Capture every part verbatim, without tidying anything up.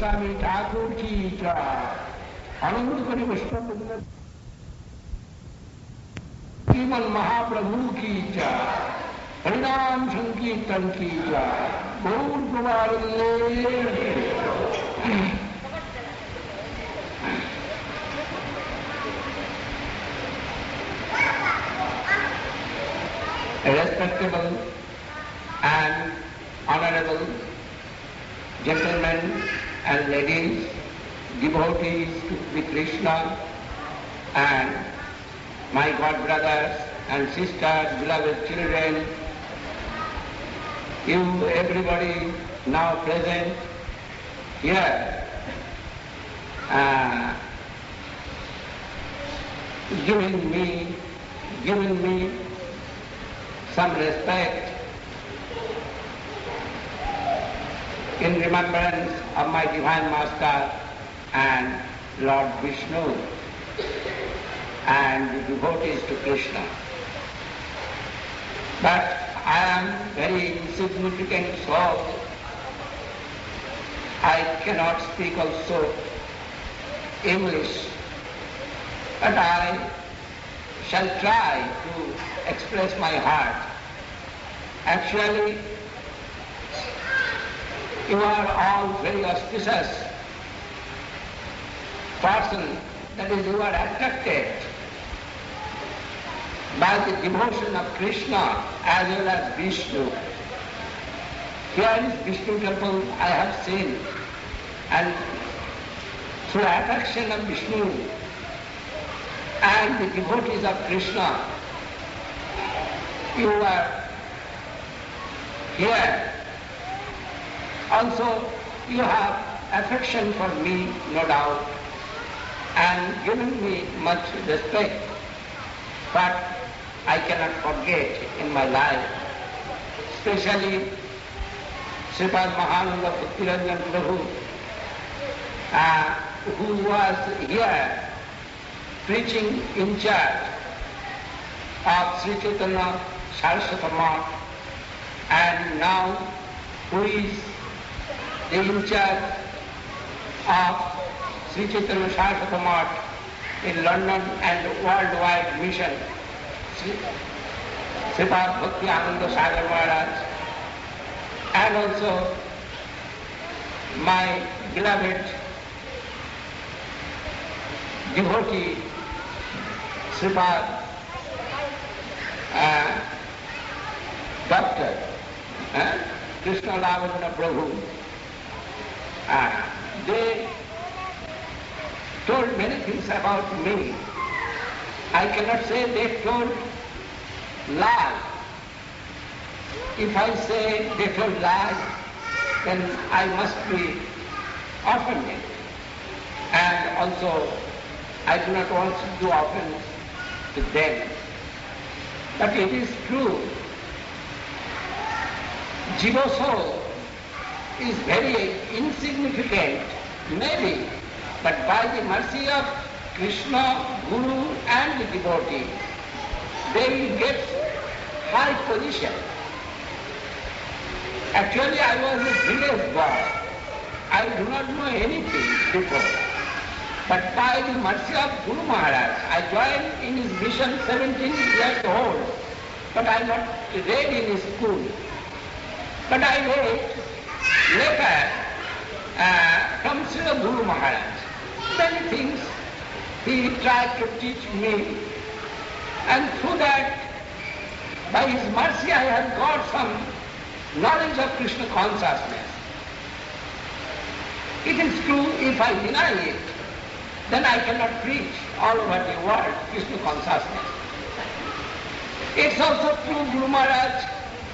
Swami Thakur ki jai. Anand Kari Vishnu Sriman Mahaprabhu ki jai. Harinam Sankirtan ki jai. Gaur Premanande. Respectable and honorable gentlemen and ladies, devotees to Sri Krishna, and my god brothers and sisters, beloved children, you everybody now present here, uh, giving me, giving me some respect in remembrance of my Divine Master and Lord Vishnu and the devotees to Krishna. But I am very insignificant soul. I cannot speak also English, but I shall try to express my heart. Actually, you are all very auspicious person, that is, you are attracted by the devotion of Krishna as well as Vishnu. Here is Vishnu temple I have seen, and through attraction of Vishnu and the devotees of Krishna, you are here. Also, you have affection for me, no doubt, and given me much respect, but I cannot forget in my life, especially Sripad Mahananda Bhaktiranjan Prabhu, uh, who was here preaching in church of Sri Chaitanya Saraswata Math, and now who is the in charge of Sri Chaitanya Saraswata Math in London and worldwide mission, Sripad Bhakti Ananda Sagar Maharaj, and also my beloved devotee, Sripad uh, Doctor uh, Krishna Lavadana Prabhu. Uh, they told many things about me. I cannot say they told lies. If I say they told lies, then I must be offended. And also, I do not want to do offense to them. But it is true, Jiva soul is very insignificant, maybe, but by the mercy of Krishna, Guru and the devotee, they will get high position. Actually, I was a village boy. I do not know anything before. But by the mercy of Guru Maharaj, I joined in his mission seventeen years old, but I not read in his school. But I read later uh, from Sri Guru Maharaj. Many things he tried to teach me, and through that, by his mercy, I have got some knowledge of Krishna consciousness. It is true, if I deny it, then I cannot preach all over the world Krishna consciousness. It's also true, Guru Maharaj,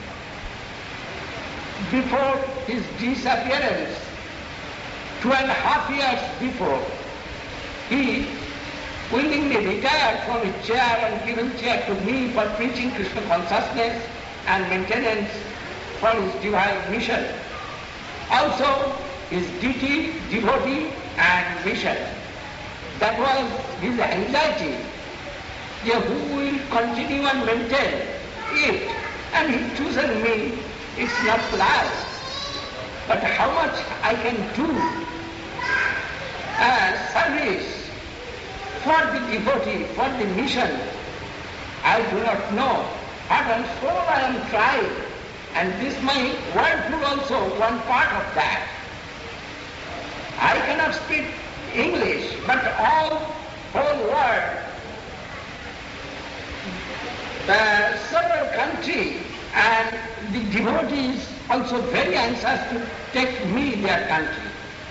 before his disappearance, two and a half years before, he willingly retired from his chair and given chair to me for preaching Krishna consciousness and maintenance for his divine mission. Also, his duty, devotee and mission. That was his anxiety. Yeah, who will continue and maintain it? And he chosen me. It's not life. But how much I can do uh, service for the devotee, for the mission, I do not know. Heart and soul I am trying, and this my worldview also one part of that. I cannot speak English, but all whole world, the several countries and the devotees also very anxious to take me their country.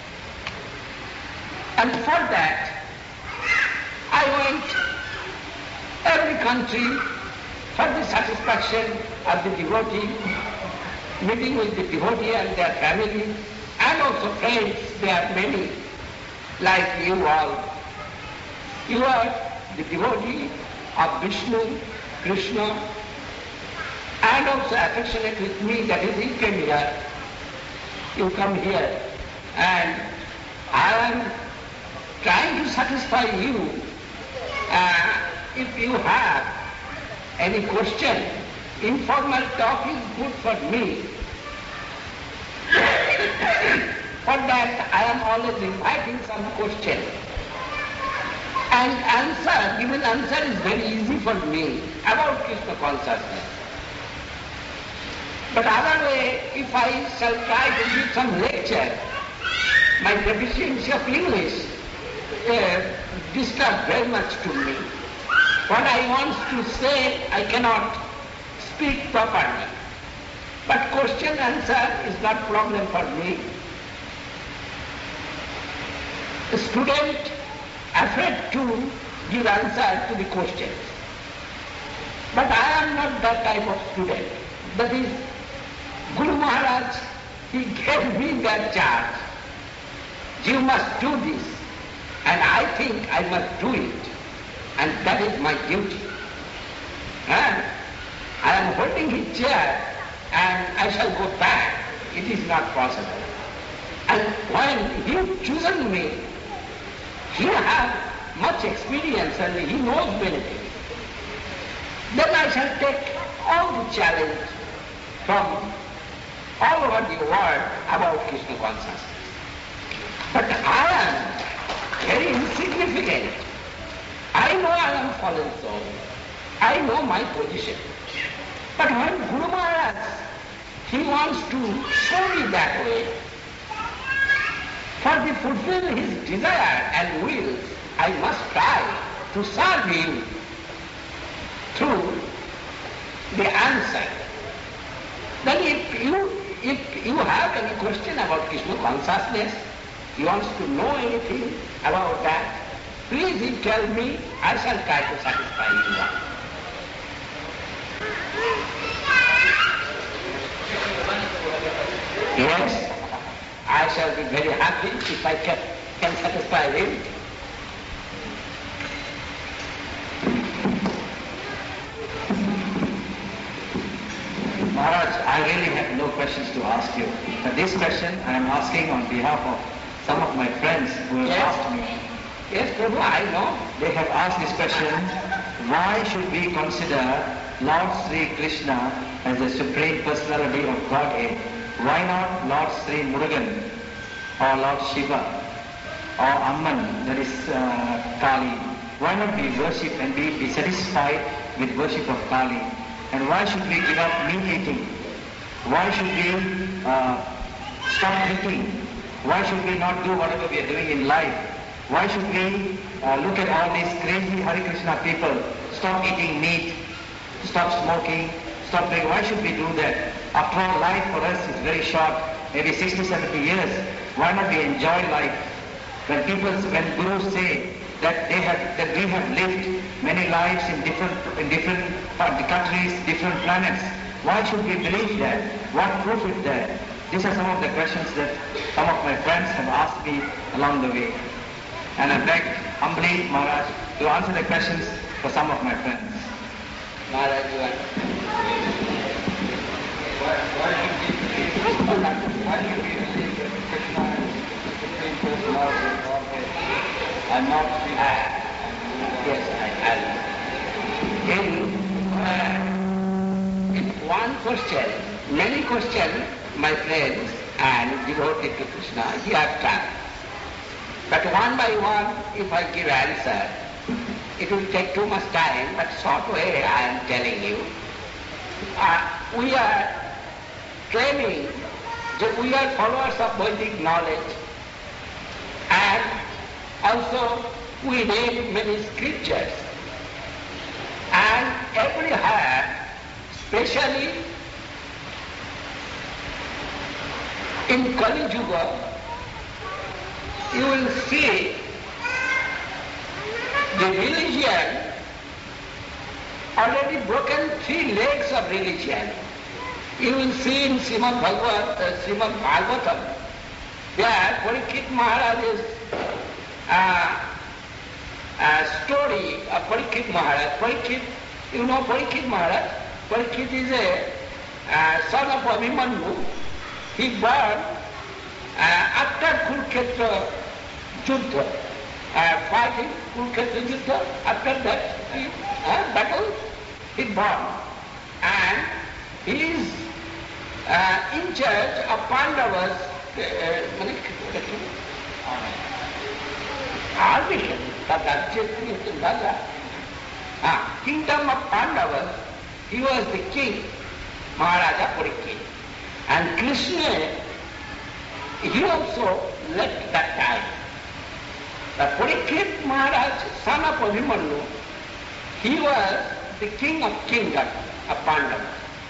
And for that, I went every country for the satisfaction of the devotee, meeting with the devotee and their family, and also friends, there are many, like you all. You are the devotee of Vishnu, Krishna, and also affectionate with me, that is, you came here. You come here, and I am trying to satisfy you. Uh, if you have any question, informal talk is good for me. For that, I am always inviting some question. And answer, given answer is very easy for me about Krishna consciousness. But other way, if I shall try to give some lecture, my deficiency of English uh, disturbs very much to me. What I want to say, I cannot speak properly. But question answer is not problem for me. A student afraid to give answer to the questions. But I am not that type of student. That is, Guru Maharaj, he gave me that charge. You must do this. And I think I must do it. And that is my duty. And I am holding his chair and I shall go back. It is not possible. And when he chosen me, he has much experience and he knows many things. Then I shall take all the challenge from all over the world about Krishna consciousness. But I am very insignificant. I know I am fallen soul. I know my position. But when Guru Maharaj, he wants to show me that way, for to fulfill his desire and will, I must try to serve him through the answer. Then if you, if you have any question about Krishna consciousness, you want to know anything about that, please you tell me, I shall try to satisfy you. Yes, I shall be very happy if I can, can satisfy him. Maharaj, I really have no questions to ask you. But this question I am asking on behalf of some of my friends who have Yes. asked me. Yes, Prabhu, I know. They have asked this question, why should we consider Lord Sri Krishna as the Supreme Personality of Godhead? Why not Lord Sri Murugan or Lord Shiva or Amman, that is uh, Kali? Why not we worship and be, be satisfied with worship of Kali? And why should we give up meat eating? Why should we uh, stop drinking? Why should we not do whatever we are doing in life? Why should we uh, look at all these crazy Hare Krishna people, stop eating meat, stop smoking, stop drinking? Why should we do that? After all, life for us is very short, maybe sixty, seventy years. Why not we enjoy life? When people, when gurus say that they have, that we have lived many lives in different, in different countries, different planets, why should we believe that? What proof is there? These are some of the questions that some of my friends have asked me along the way. And I beg humbly, Maharaj, to answer the questions for some of my friends. Maharaj, you are... Why, why should we believe, why should we believe that Krishna is the Supreme Personality of Godhead and not Shiva? Yes, I have. In, uh, in one question, many questions, my friends and devoted to Krishna, he have tried. But one by one, if I give answer, it will take too much time, but short way I am telling you. Uh, we are claiming that we are followers of Vedic knowledge, and also we read many scriptures. And everywhere, especially in Kali Yuga, you will see the religion already broken three legs of religion. You will see in Srimad Bhagavad, uh, Srimad Bhagavatam, there Parikshit Maharaj's uh, uh, story of Parikshit Maharaj. Parikshit, you know Parikshit Maharaj? Parikshit is a uh, son of Abhimanyu. He born uh, after Kurukshetra Yuddha, uh, fighting Kurukshetra Yuddha. After that he, uh, battle, he born. And he is uh, in charge of Pandavas, uh, army, uh, kingdom of Pandavas. He was the king, Maharaja Parikshit. And Krishna, he also left that time. The Parikshit Maharaj, son of Abhimanyu, he was the king of kingdom of Pandavas.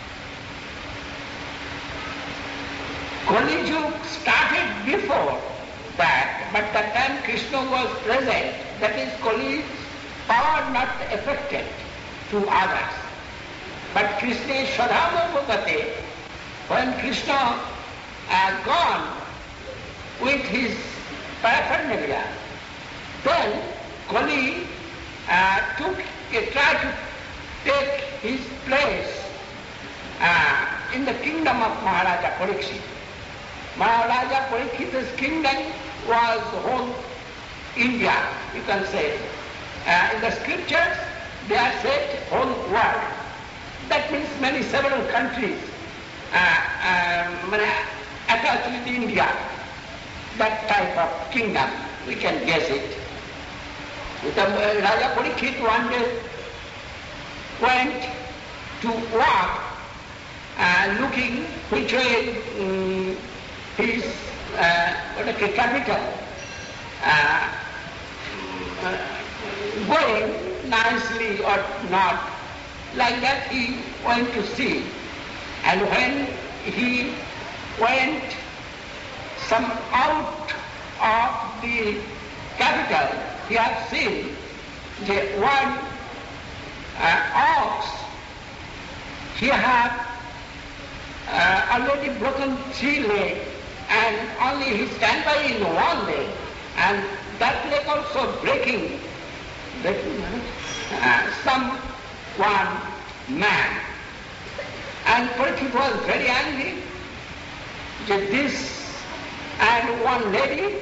Kali Yuga started before that, but that time Krishna was present. That is, Kali's power not affected to others. But Krishna is Shadhama Bhagate. When Krishna uh, gone with his paraphernalia, then Kali uh, took, uh, tried to take his place uh, in the kingdom of Maharaja Parikshit. Maharaja Parikshit's kingdom was whole India, you can say. Uh, in the scriptures, they are said whole world. That means many, several countries uh, um, attached with India. That type of kingdom, we can guess it. The uh, Raja Parikshit one day went to walk, uh, looking which way um, his uh, what is the capital uh, uh, going nicely or not. Like that he went to see. And when he went some out of the capital, he had seen the one uh, ox. He had uh, already broken three legs, and only he stand by in one leg, and that leg also breaking, breaking uh, some one man. And Parikshit was very angry that this, and one lady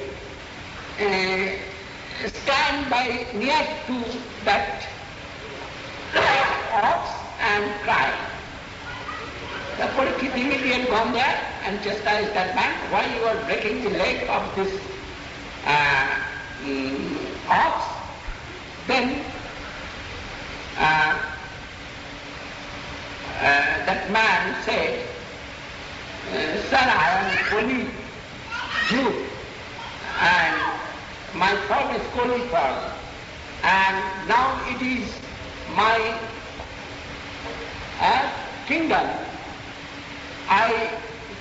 uh, stand by near to that ox and cry. The Parikshit immediately gone there and chastised that man, why you are breaking the leg of this uh, um, ox. Then uh, Uh, that man said, uh, Sir, I am Kali Jew, and my form is Kali form, and now it is my uh, kingdom. I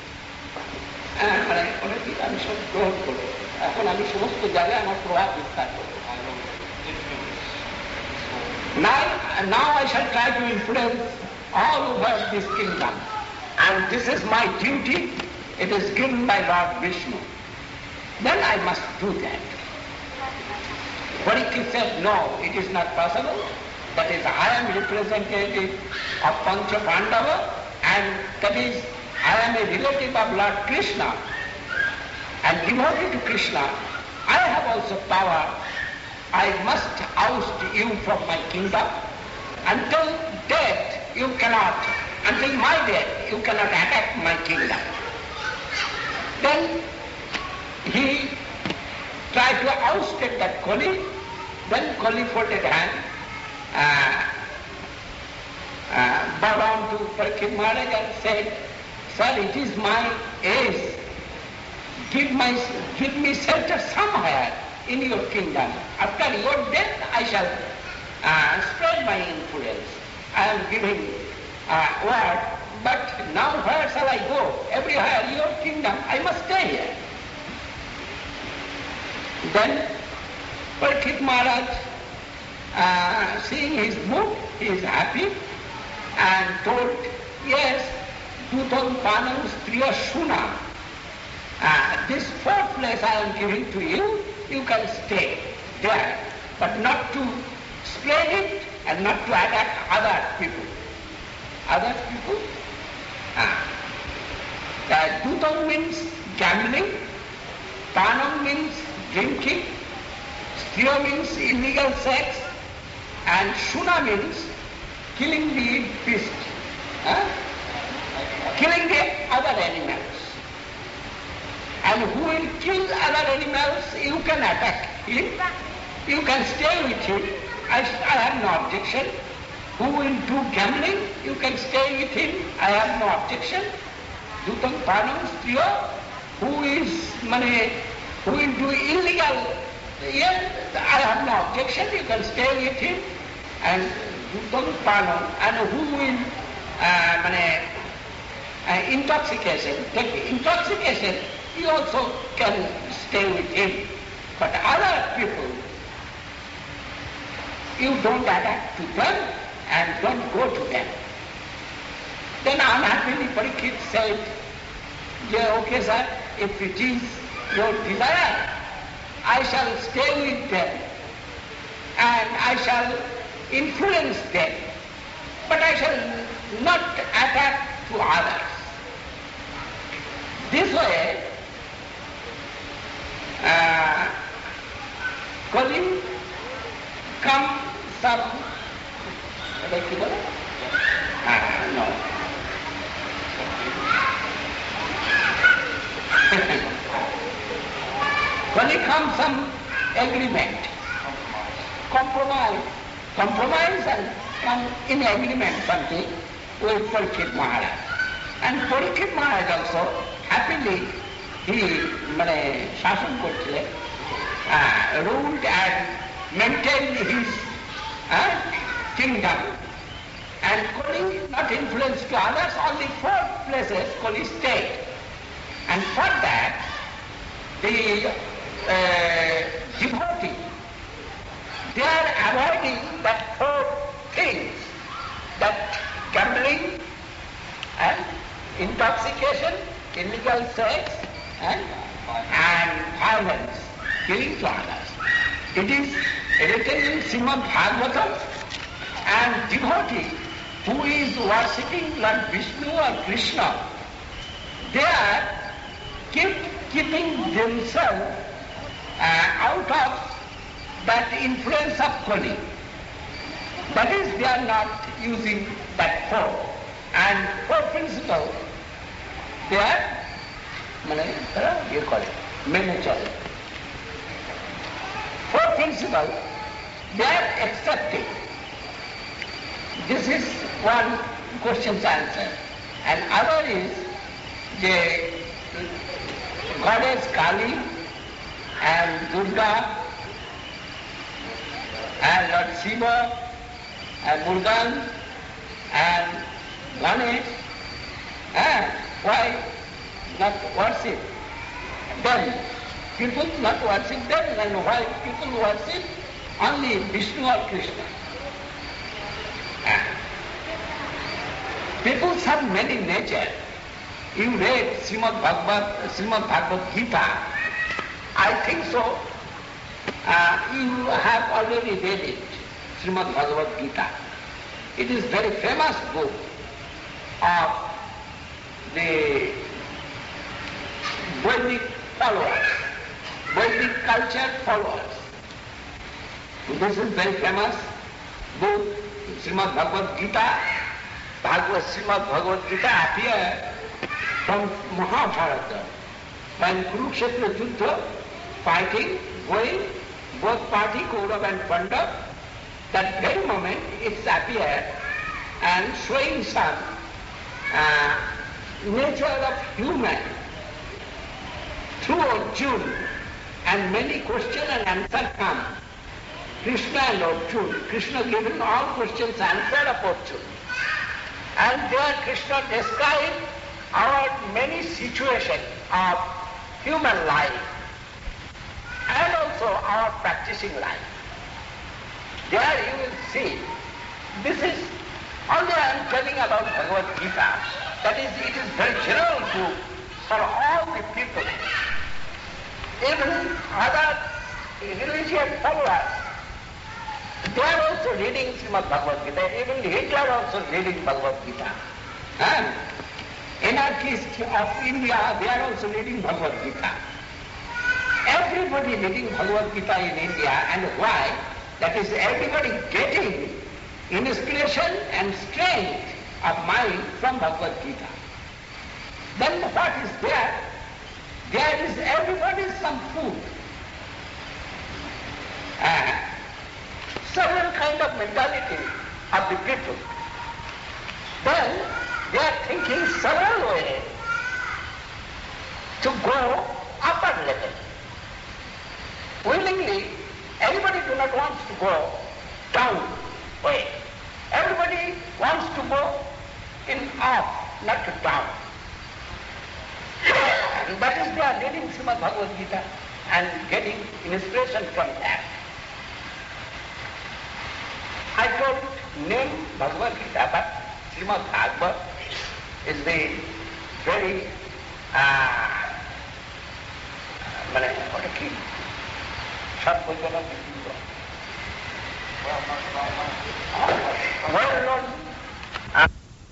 আমি সব গ্রহণ করবো, এখন আমি সমস্ত জায়গায় আমার প্রভাব বিস্তার করবো। Now, now I shall try to influence all over this kingdom. And this is my duty. It is given by Lord Vishnu. Then I must do that. Parikshit said, no, it is not possible. That is, I am representative of Pancha Pandava, and that is, I am a relative of Lord Krishna. And devoted to Krishna, I have also power. I must oust you from my kingdom. Until death, you cannot, until my death, you cannot attack my kingdom. Then he tried to ousted that Kali. Then Kali folded hand, uh, uh, bowed down to Parikshit Maharaj and said, "Sir, it is my age. Give, my, give me shelter somewhere in your kingdom. After your death, I shall uh, spread my influence. I am giving uh, word, but now where shall I go? Everywhere, your kingdom, I must stay here." Then Parikshit Maharaj, uh, seeing his mood, he is happy and told, "Yes, Dutam Panam Striya Shuna. Uh, this fourth place I am giving to you, you can stay there, but not to spread it and not to attack other people." Other people? Uh, Dutam means gambling, Panam means drinking, Striya means illegal sex, and Shuna means killing the beast, uh, killing the other animals. And who will kill other animals, you can attack him, you can stay with him, I, I have no objection. Who will do gambling, you can stay with him, I have no objection. Dutam Panam Striya, who is money, who will do illegal, yes, I have no objection, you can stay with him. And Dutam Panam, and who will uh, money, uh, intoxication, take intoxication, you also can stay with him. But other people, you don't attack to them and don't go to them. Then unhappily Parikshit said, "Yeah, okay sir, if it is your desire, I shall stay with them and I shall influence them, but I shall not attack to others." This way, Uh, Kali come some, what do you Ah, no. Kali come some agreement, compromise, compromise and come in agreement something with Parikshit Maharaj. And Parikshit Maharaj also happily he মানে শাসন করছিলেন, ruled and maintained his uh, kingdom. And Kali not influenced to others, only four places Kali stayed. And for that, the uh, devotee, they are avoiding that four things, that gambling and intoxication, illegal sex, And, and violence, killing to others. It is written in Srimad Bhagavatam, and devotee who is worshipping Lord Vishnu or Krishna, they are keep, keeping themselves uh, out of that influence of Kali. That is, they are not using that four. And four principles, they are মানে তারা ইয়ে করে, মেনে চলে। Four principles, they are accepted. This is one question's answer. And other is the goddess Kali and Durga and Lord Shiva and Murugan and Ganesh. And why not worship them? People not worship them, and why people worship only Vishnu or Krishna? People have many nature. You read Srimad Bhagavad, Srimad Bhagavad Gita. I think so. Uh, you have already read it, Srimad Bhagavad Gita. It is very famous book of the Vedic followers, Vedic culture followers. This is very famous book, Srimad Bhagavad Gita. Bhagavad, Srimad Bhagavad Gita appeared from Mahabharata, when Kurukshetra Yuddha fighting going, both party, Kaurav and Pandav, that very moment it's appeared and showing some uh, nature of human through Arjuna, and many question and answer come. Krishna and Arjuna. Krishna giving all questions answered of Arjuna. And there Krishna described our many situations of human life and also our practicing life. There you will see, this is, although I am telling about Bhagavad Gita, that is, it is very general book for all the people. Even other religious followers, they are also reading Srimad Bhagavad Gita. Even Hitler also reading Bhagavad Gita. And anarchists of India, they are also reading Bhagavad Gita. Everybody reading Bhagavad Gita in India, and why? That is, everybody getting inspiration and strength of mind from Bhagavad Gita. Then what is there? There is everybody some food. Uh, several kind of mentality of the people. Then they are thinking several ways to go upper level. Willingly, everybody do not want to go down way. Everybody wants to go in up, not down. And that is they are reading Srimad Bhagavad Gita and getting inspiration from that. I told name Bhagavad Gita, but Srimad Bhagavad is the very uh, what a key. Well known. Uh,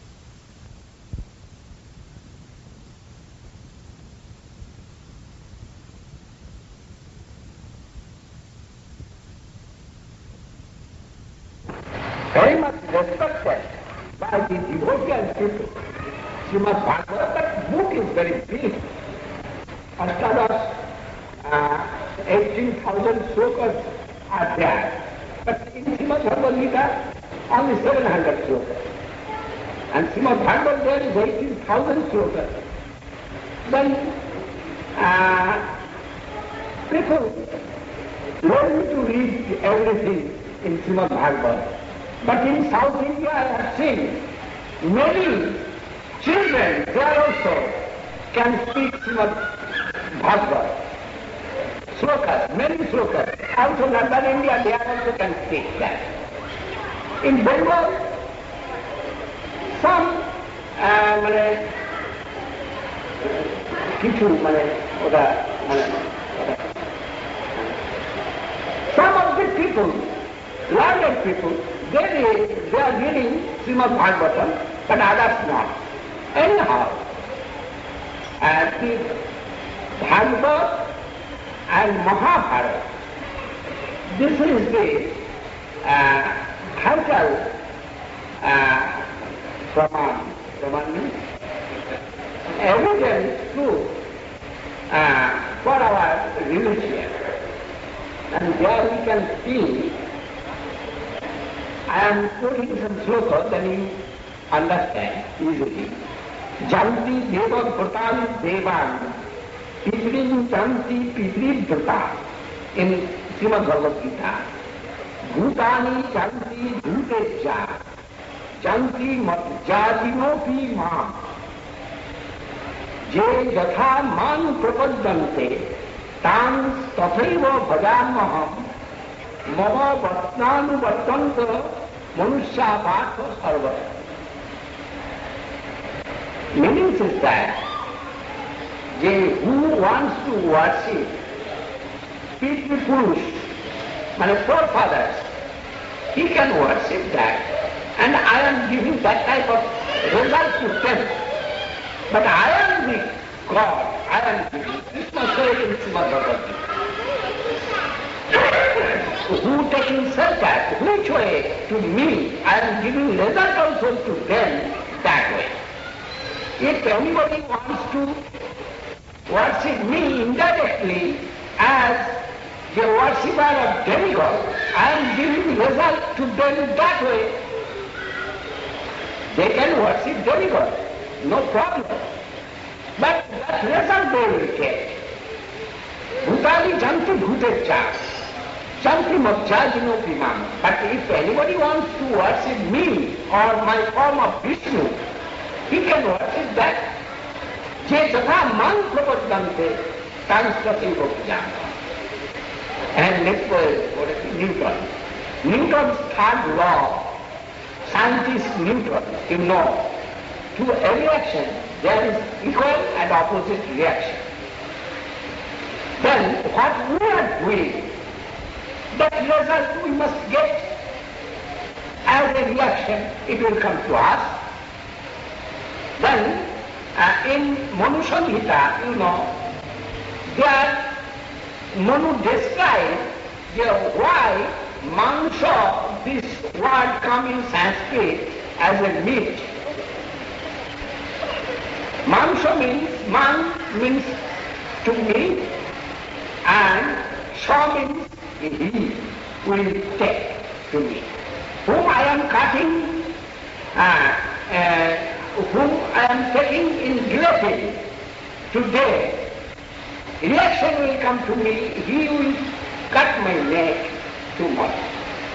very much respected by the devotional people. Srimad Bhagavad, that book is very big. Ashtadas, uh, eighteen thousand slokas are there. But in Srimad Bhagavad Gita, only seven hundred slokas. And Srimad Bhagavad there is eighteen thousand slokas. Then uh, people learn to read everything in Srimad Bhagavad. But in South India I have seen many children there also can speak Srimad Bhagavad. Slokas, many slokas. Also in Northern India they also can speak that. In Bengal, some uh, মানে কিছু মানে ওরা মানে some of the people, learned people, they, they are reading Srimad Bhagavatam, but others not. Anyhow, uh, the Bhagavad and Mahabharata, this is the uh, vital uh, praman, praman means evidence proof uh, for our religion. And there we can see, I am quoting some slokas, then you understand easily. Janti deva bhutan devan, pitrin janti pitri bhuta, in Srimad Bhagavad Gita. Bhutani janti bhutecha, janti jatinopi ma, je yatha man prapaddante, tan tathaiva bhajamaham, mama vatnanu vattanta manusya bhatva sarva. Meaning is that they who wants to worship Pitri Purush, my forefathers, he can worship that. And I am giving that type of result to them. But I am the God, I am giving. Krishna said in Srimad Bhagavad Gita. Who taking circuit, which way to me, I am giving result also to them that way. If anybody wants to worship me indirectly as the worshipper of demigod, I am giving result to them that way. They can worship demigod, no problem. But that result they will get. Bhutali janti bhutet chas, janti mabjajino primam. But if anybody wants to worship me or my form of Vishnu, he can worship that. Je jatha man prapaddante, tanstrati bhujana. And let's go, what is it? Newton. Newton's third law, scientist Newton, you know, to every action there is equal and opposite reaction. Then what we are doing, that result we must get as a reaction, it will come to us. Then uh, in Manu Samhita, you know, there Manu described why mansha, this word comes in Sanskrit as a meat. Mansha means, man means to me, and sha means he will take to me. Whom I am cutting, uh, uh, whom I am taking in guillotine today, reaction will come to me, he will cut my neck tomorrow.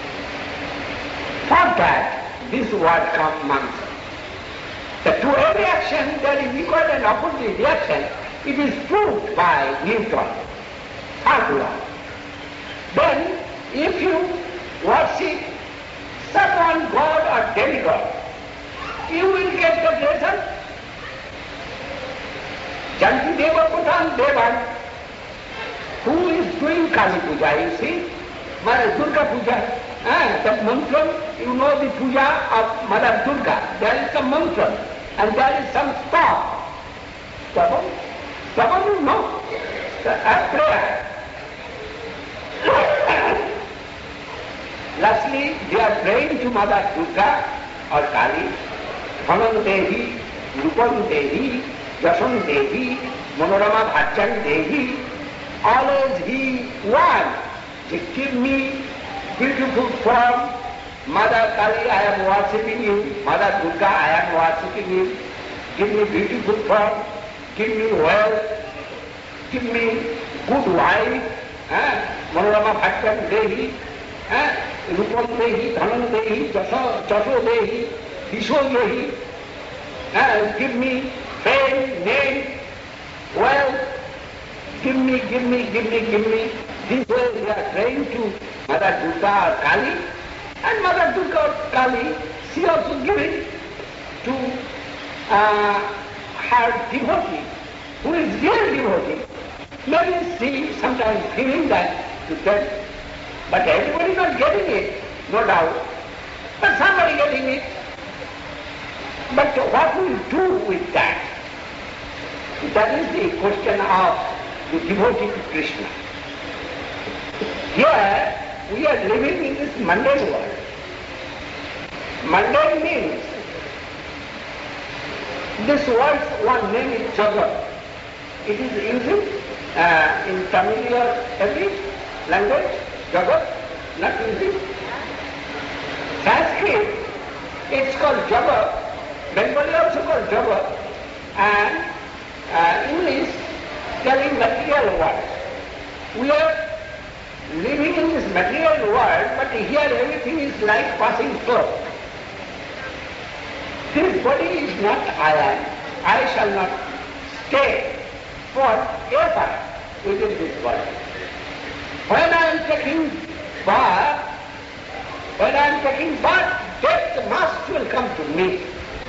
For that, this word comes mansha. That to every action there is equal and opposite reaction. It is proved by Newton, third law. Then, if you worship someone, God or demigod, you will get the result. Janti Deva Putan Devan, who is doing Kali Puja, you see? Mother Durga Puja, ah, that mantra, you know the puja of Mother Durga, there is some mantra, and there is some stop. Stop? Stop, you know? A prayer. Lastly, they are praying to Mother Durga or Kali, Hanan Devi, Rupan Devi, Jasan Devi, Manorama Bhachan Devi. Always he wants to give me beautiful form. Mother Kali, I am worshipping you. Mother Durga, I am worshipping you. Give me beautiful form. Give me wealth. Give me good wife. Manorama Bhachan Devi. Rupam Dehi, Dhanan Dehi, Jaso Dehi, Disho Dehi. Give me fame, name, wealth. Give me, give me, give me, give me. This way they are praying to Mother Durga or Kali, and Mother Durga or Kali, she also give it to uh, her devotee, who is real devotee. Maybe she sometimes giving that to them, but everybody not getting it, no doubt. But somebody getting it. But what will you do with that? That is the question of the devotee to Krishna. Here we are living in this mundane world. Mundane means this world's one name is Jagat. It is used uh, in Tamil or every language, Jagat, not using. Sanskrit, it's called Jagat. Bengali also called Jagat. And uh, English telling material world. We are living in this material world, but here everything is like passing through. This body is not I am. I shall not stay forever within this body. When I am taking birth, when I am taking birth, death must will come to me.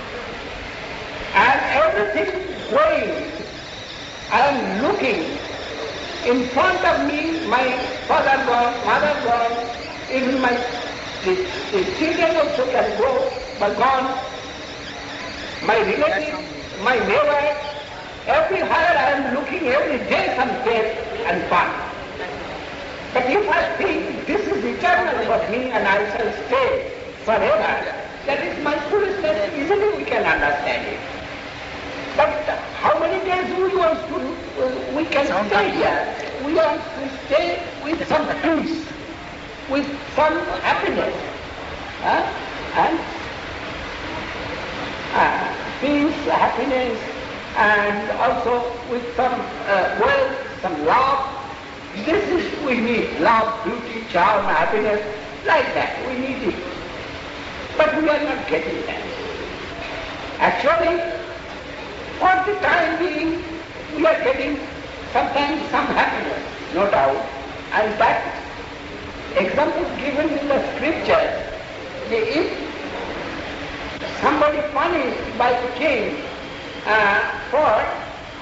And everything going, I am looking in front of me, my father gone, mother gone, even my the, the children also can go, but gone. My relatives, my neighbor, everywhere I am looking every day some death and birth. But if I think this is eternal for me and I shall stay forever, that is my foolishness. Easily we can understand it. But how many days we want to, uh, we can stay here? we want to stay with some peace, with some happiness, huh? and uh, peace, happiness, and also with some uh, wealth, some love. This is we need, love, beauty, charm, happiness, like that, we need it. But we are not getting that. Actually, for the time being, we are getting sometimes some happiness, no doubt. And that example given in the scripture, if somebody punished by the king uh, for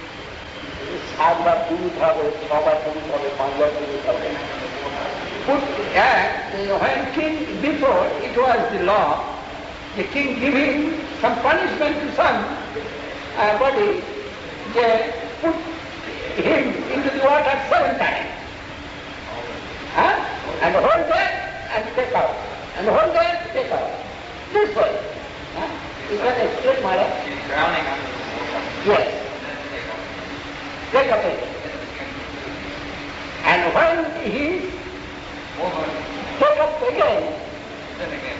Put, uh, when king, before it was the law, the king giving some punishment to some uh, body, they put him into the water seven times. Huh? And hold there and take out. And hold there, take out. This way. Huh? You can explain, Mara? Drowning under the water. Yes. Take up it. And when he take up again, Then again.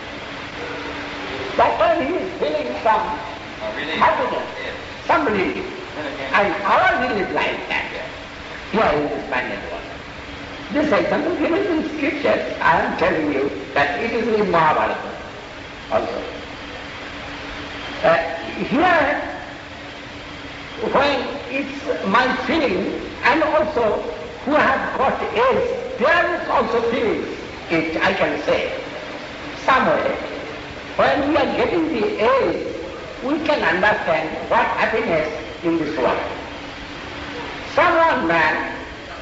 that time he is feeling some Oh, really? happiness, Yes. some relief. Then again. And our will is like that. Here in this planet world. This example given in scriptures, I am telling you that it is in Mahabharata also. Uh, here, when it's my feeling, and also who have got age, there is also feelings, it I can say, somewhere. When we are getting the age, we can understand what happiness in this world. Some one man,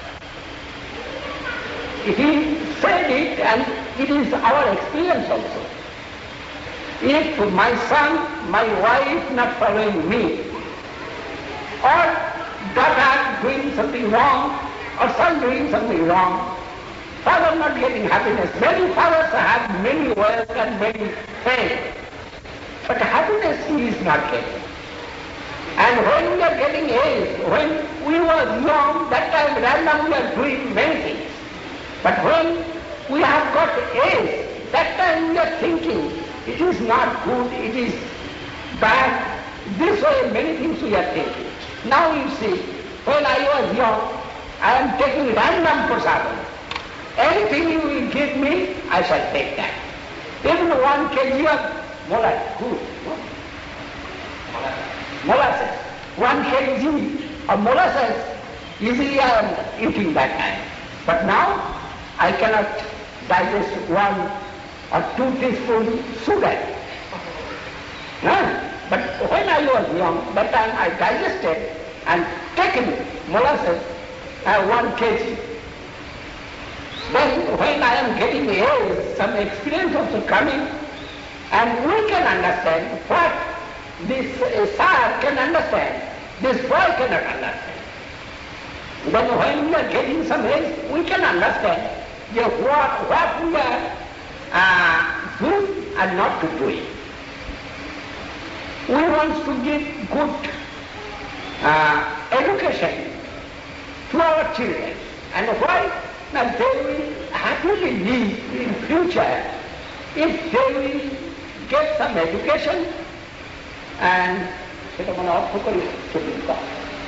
he said it, and it is our experience also. If my son, my wife not following me, or daughter doing something wrong, or son doing something wrong, father not getting happiness. Many fathers have many wealth and many fame, but happiness he is not getting. And when we are getting age, when we were young, that time random we are doing many things. But when we have got age, that time we are thinking, it is not good, it is bad. This way many things we are thinking. Now you see, when I was young, I am taking random prasadam. Anything you will give me, I shall take that. Even one kg of molasses, good, no? Molasses. One kg of molasses, easily I am eating that time. But now, I cannot digest one or two teaspoons sugar. No? But when I was young, that time I digested and taken molasses uh, one kg. Then when I am getting age, some experience also coming, and we can understand what this uh, sire can understand, this boy cannot understand. Then when we are getting some age, we can understand yeah, what, what we are uh, doing and not to do it. We want to give good uh, education to our children. And why? Now they will happily live in future if they will get some education and সেটা মানে অর্থ করে ছবি কাজ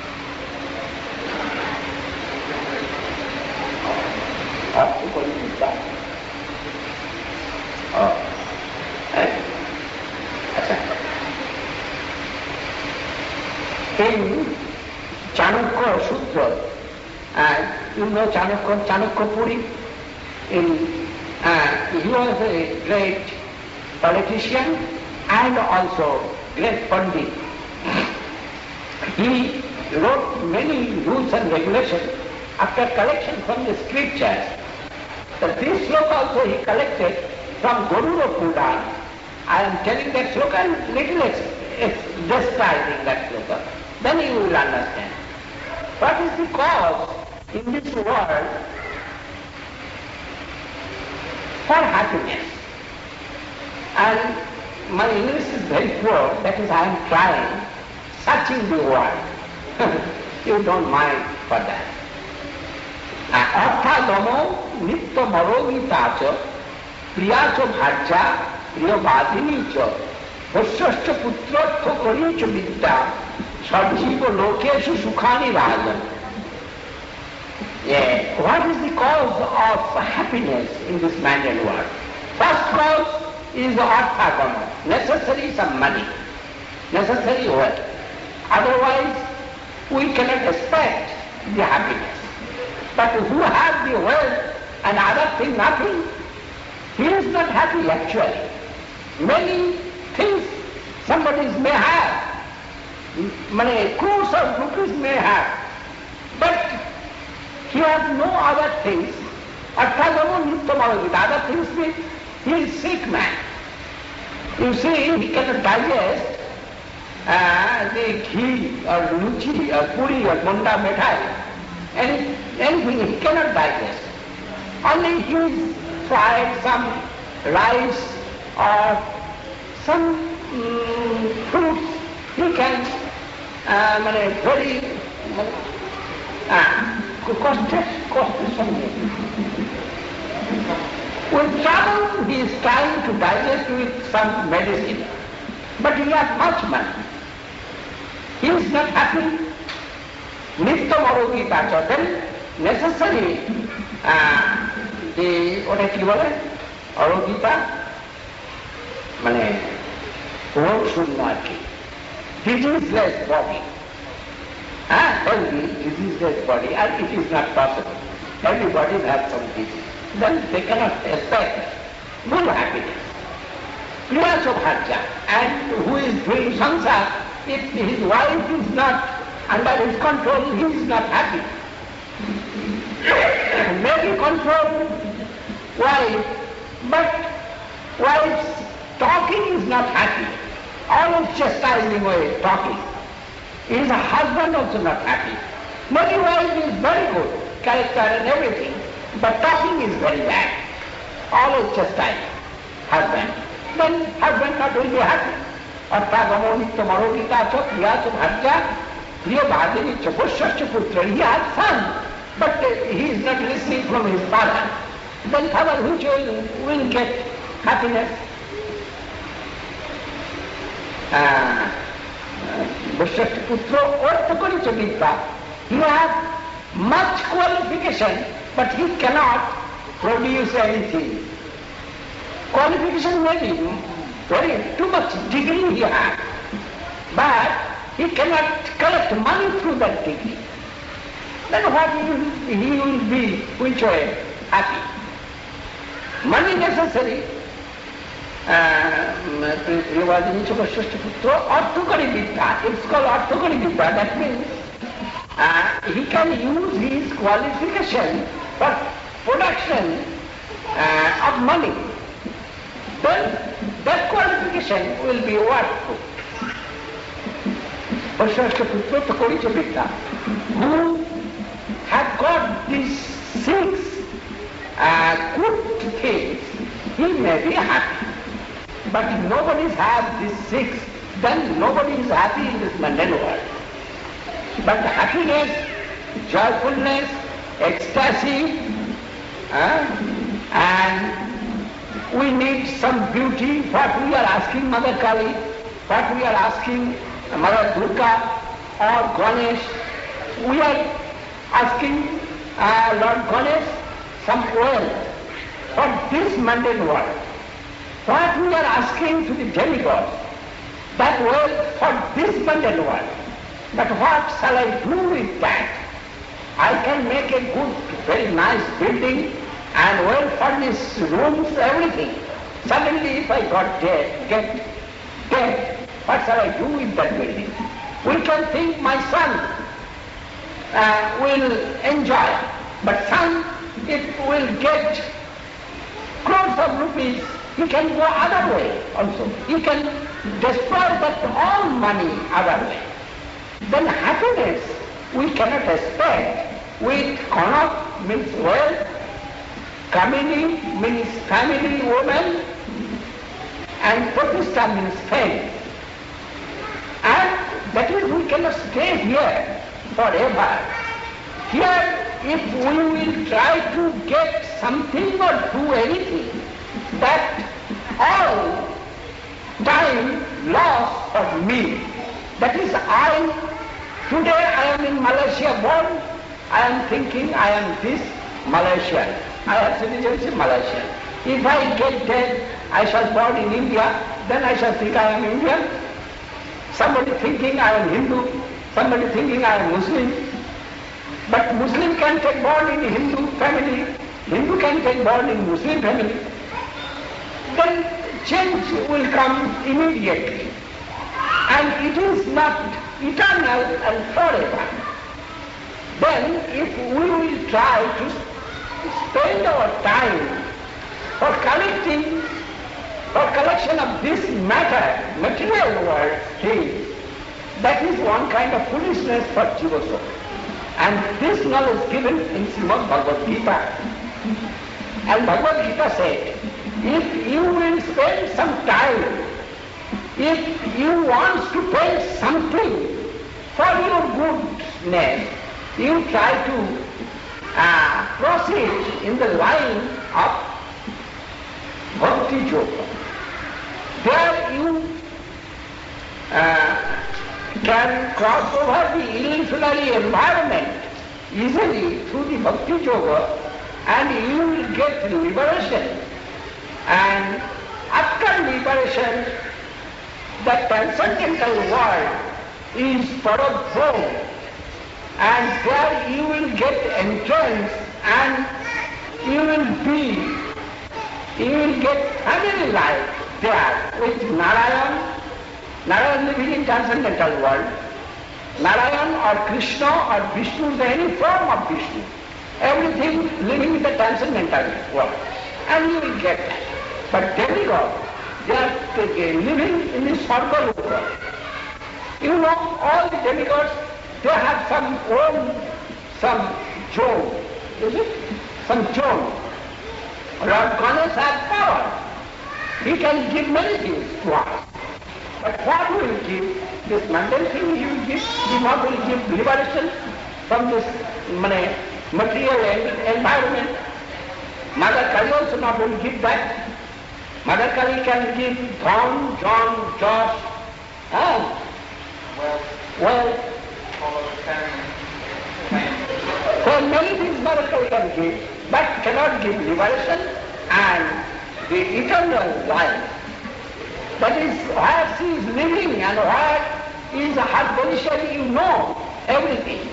অর্থ করে কাজ আচ্ছা এই চাণক্য সূত্র Uh, you know Chanakya, Chanakya Puri? In, uh, he was a great politician and also great Pandit. He wrote many rules and regulations after collection from the scriptures. So this sloka also he collected from Garuda Puran. I am telling that sloka and little ex- ex- describing that sloka. Then you will understand. What is the cause in this world for happiness? And my English is very poor, that is I am trying, searching the world. You don't mind for that. অর্থাগম নিত্য মরোগীতা চ প্রিয়া চ ভার্যা প্রিয়বাদিনী চ বৈশ্বশ্চ পুত্রর্থ করিচ বিদ্যা সজীব লোকেশু সুখানি রাজন. Yeah. What is the cause of happiness in this man-made world? First cause is arthagama, necessary some money, necessary wealth. Otherwise, we cannot expect the happiness. But who has the wealth and other thing nothing, he is not happy actually. Many things somebody may have, many crores of rupees may have, but he has no other things. Arthagama nitya marogita. Other things mean he is sick man. You see, he cannot digest uh, the ghee or luchi or puri or munda mithai. Any, anything he cannot digest. Only he fried some rice or some um, fruits. He can uh, very uh, Costed, costed something. With trouble, he is trying to digest with some medicine, but he has much money. He is not happy. Nitya marogita cha, then necessary uh, the ওটা কি বলে অরোগিতা মানে রোগ শূন্য আর কি, diseaseless body. Ah, healthy, diseaseless body, and it is not possible. Everybody has some disease. Then they cannot expect full happiness. Priya Bharja, and who is doing sansar, if his wife is not under his control, he is not happy. Maybe control wife, but wife's talking is not happy. Always chastising way, talking. His husband also not happy. Maybe wife is very good, character and everything, but talking is very bad. Always chastising husband. Then husband not will be happy. Arthagamo nitya marogita cha priya cha bharja priyabhadini cha bhushascha putra. He has son, but he is not listening from his father. Then father which will, will get happiness? Uh, Bhushascha putra ortha karicha vidya. He has much qualification, but he cannot produce anything. Qualification may be very too much degree he has, but he cannot collect money through that degree. Then what he will, he will be, which way? Happy. Money necessary. Arthakari vidya. It's called Arthakari vidya. That means uh, he can use his qualification for production uh, of money. Then that qualification will be worthful. Who have got these six uh, good things, he may be happy. But if nobody has these six, then nobody is happy in this mundane world. But happiness, joyfulness, ecstasy, uh, and we need some beauty. What we are asking Mother Kali, what we are asking Mother Durga or Ganesh, we are asking uh, Lord Ganesh some wealth for this mundane world. What we are asking to the demigods, that wealth for this mundane world. But what shall I do with that? I can make a good, very nice building and well-furnished rooms, everything. Suddenly if I got dead, get dead, what shall I do with that building? We can think my son uh, will enjoy, but son, if will get crores of rupees, he can go other way also. He can destroy that all money other way. Then happiness we cannot expect with Kanak means wealth, Kamini means family woman, and Pratishtha means fame. And that is we cannot stay here forever. Here if we will try to get something or do anything, that all time lost for me. That is, I, today I am in Malaysia born, I am thinking I am this Malaysian. I have citizenship Malaysian. If I get dead, I shall born in India, then I shall think I am Indian. Somebody thinking I am Hindu, somebody thinking I am Muslim. But Muslim can take born in Hindu family, Hindu can take born in Muslim family. Then change will come immediately. And it is not eternal and forever. Then if we will try to spend our time for collecting, for collection of this matter, material world things, that is one kind of foolishness for Jiva soul. And this knowledge given in Srimad Bhagavad Gita. And Bhagavad Gita said, if you will spend some time, if you want to pay something for your goodness, you try to uh, proceed in the line of Bhakti Yoga. There you uh, can cross over the illusionary environment easily through the Bhakti Yoga, and you will get liberation. And after liberation, the transcendental world is Paradbhom, and there you will get entrance, and you will be, you will get family life there with Narayan. Narayan living in transcendental world. Narayan or Krishna or Vishnu, any form of Vishnu. Everything living in the transcendental world. And you will get that. But demigods, they are living in the Sarga world. You know, all the demigods, they have some own, some zone, is it? Some zone. Lord Ganesh has power. He can give many things to us. But what will he give? This mundane thing he will give. He not will give liberation from this material environment. Mother Kali also not will give that. Mother Kali can give John, John, Josh, ah, Well, well, follow the family. so many things Mother Kali can give, but cannot give liberation and the eternal life. That is where she is living and where is her position, you know everything.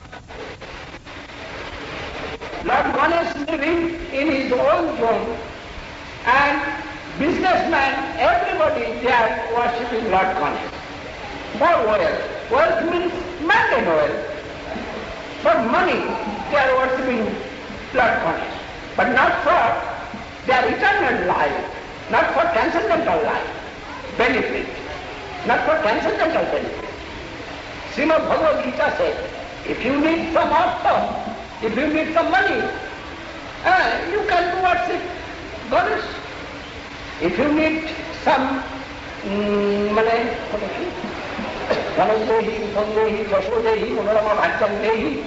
Lord Ganesh is living in his own zone, and businessmen, everybody, they are worshipping Lord Ganesh. For wealth. Wealth means mundane wealth. For money, they are worshipping Lord Ganesh. But not for their eternal life, not for transcendental life. Benefit, not for transcendental benefit. Srimad Bhagavad Gita said, if you need some artha, if you need some money, uh, you can worship Ganesh. If you need some money, Ganesh Dehi, Sandehi, Jasho Dehi, Manarama Bhajam Dehi,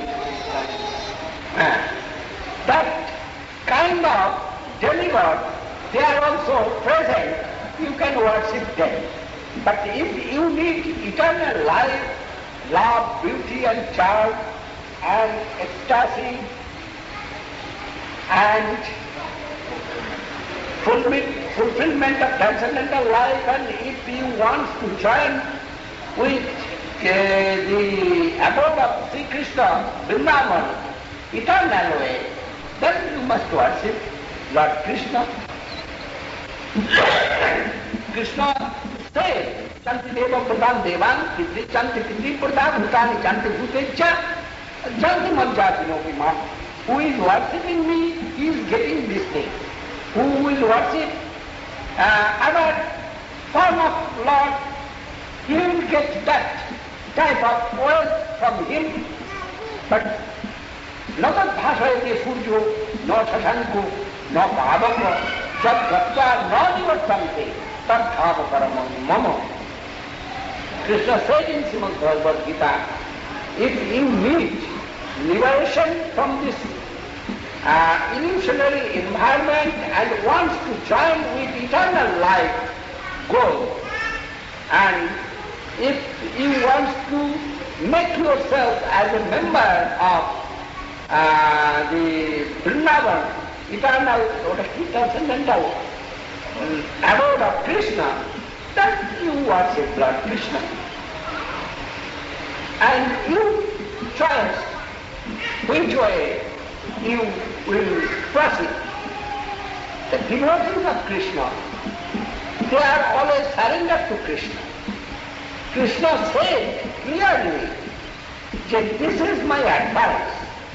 that kind of demigod, they are also present. You can worship them. But if you need eternal life, love, beauty and charm and ecstasy and fulfillment of transcendental life, and if you want to join with uh, the abode of Sri Krishna, Vrindavan, eternal way, then you must worship Lord Krishna. Krishna said, Chanti Deva Pradhan Devan, Chanti Piti Pradhan Bhutani, Chanti Bhutecha, Chanti Manjatino Vimam. Who is worshipping me, he is getting this thing. Who will worship uh, other form of Lord, he will get that type of wealth from him. But न तद्भाषयते सूर्यो न शशंको न पावक जब गत्वा न निवर्तन्ते तद्भाव परमं मम. Krishna said in Srimad Bhagavad Gita, if you meet liberation from this uh, illusionary environment and wants to join with eternal life, go. And if you want to make yourself as a member of uh, the Vrindavan, eternal or transcendental um, abode of Krishna, then you worship Lord Krishna. And you choose which way you will proceed. The devotees of Krishna, they are always surrendered to Krishna. Krishna said clearly that this is my advice.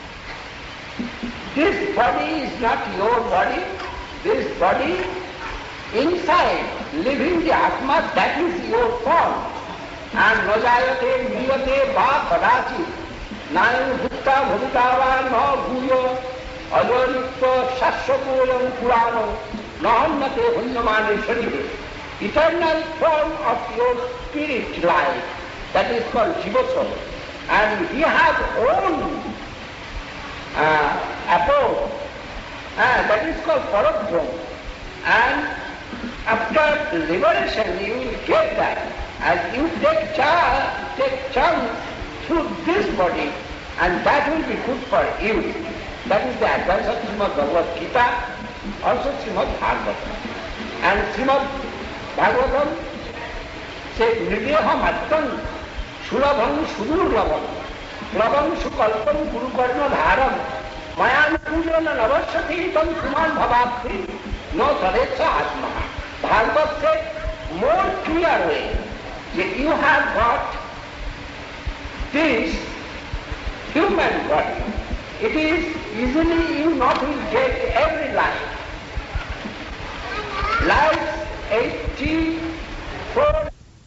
This body is not your body. This body inside, living the Atma, that is your form. And nojayate niyate va padachi nayan bhutta bhutava na bhuyo ajarikta shasyakoyam purano nahannate bhunyamane sharire. Eternal form of your spirit life, that is called Jiva Soul. And he has own uh, abode, uh, that is called Paradhram. And after liberation you will get that. As you take chance, take chance through this body, and that will be good for you. That is the advice of Srimad Bhagavad Gita, also Srimad Bhagavatam. And Srimad Bhagavatam says, Nideham attam sulabham sudurlabham labham sukalpam gurukarna dharam mayan pujana navasyati tam suman bhavakti no taretsa atma. Bhagavad said more clear way that you have got this human body. It is easily you not will get every life. Life eighty-four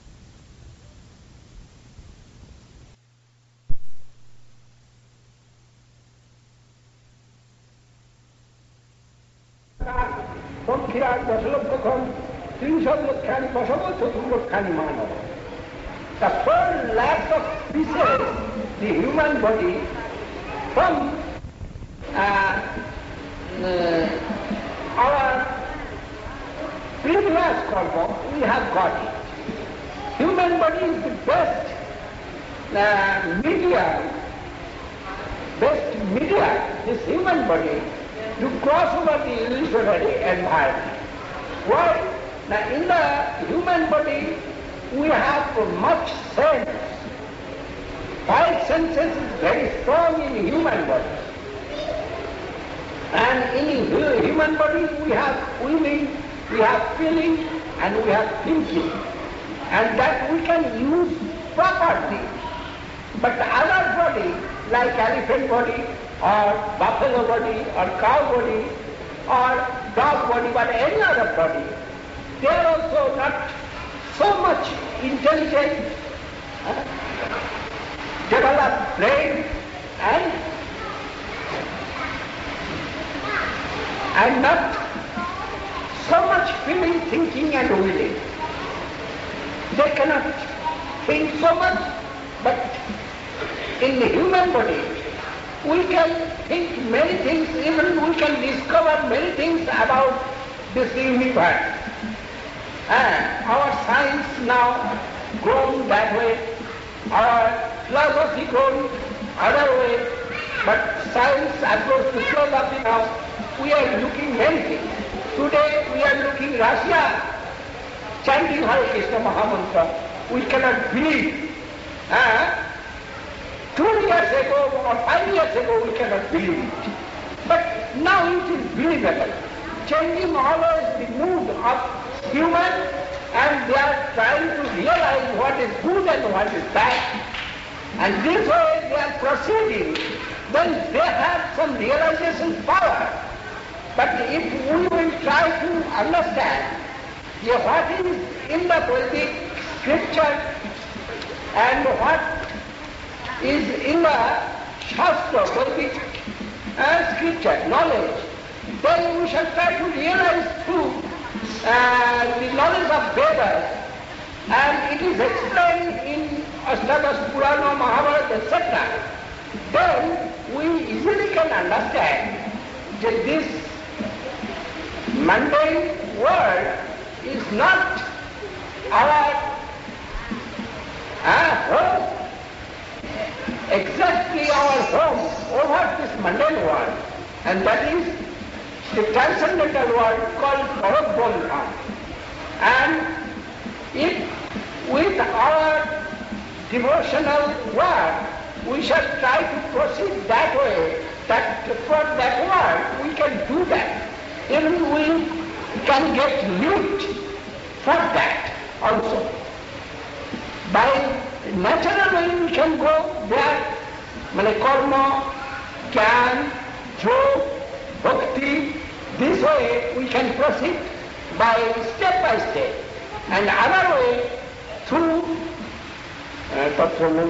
Bhankiraj Vasalabhakam Tinsam Lakkhani Vasava Chaturlakhani Manava. The four lakhs of pieces, the human body, from uh, uh, our previous karma, we have got it. Human body is the best uh, media, best media, this human body, to cross over the illusionary environment. Why? Now in the human body, we have much sense. Five senses is very strong in human body. And in human body we have willing, we have feeling, and we have thinking. And that we can use properly. But the other body, like elephant body, or buffalo body, or cow body, or dog body, but any other body, they are also not so much intelligent, uh, developed brain, and and not so much feeling, thinking and willing. They cannot think so much, but in the human body we can think many things, even we can discover many things about this universe. And our science now grown that way, our philosophy grown other way, but science approach to philosophy now, we are looking many things. Today we are looking Russia chanting Hare Krishna Mahamantra. We cannot believe. Uh, two years ago or five years ago we cannot believe it. But now it is believable. Changing always the mood of human, and they are trying to realize what is good and what is bad. And this way they are proceeding, then they have some realization power. But if we will try to understand yeah, what is in the Vedic scripture and what is in the Shastra, Vedic uh, scripture, knowledge, then we shall try to realize through uh, the knowledge of Vedas. And it is explained in Ashtadas Purana, Mahabharata, et cetera, then we easily can understand that this mundane world is not our uh, home, exactly our home over this mundane world, and that is the transcendental world called Bhagavad. And if with our devotional work we shall try to proceed that way, that for that world we can do that. Even we can get lift for that also. By natural way we can go there, mane karma, jnana, jog, bhakti, this way we can proceed by step by step. And other way, through uh,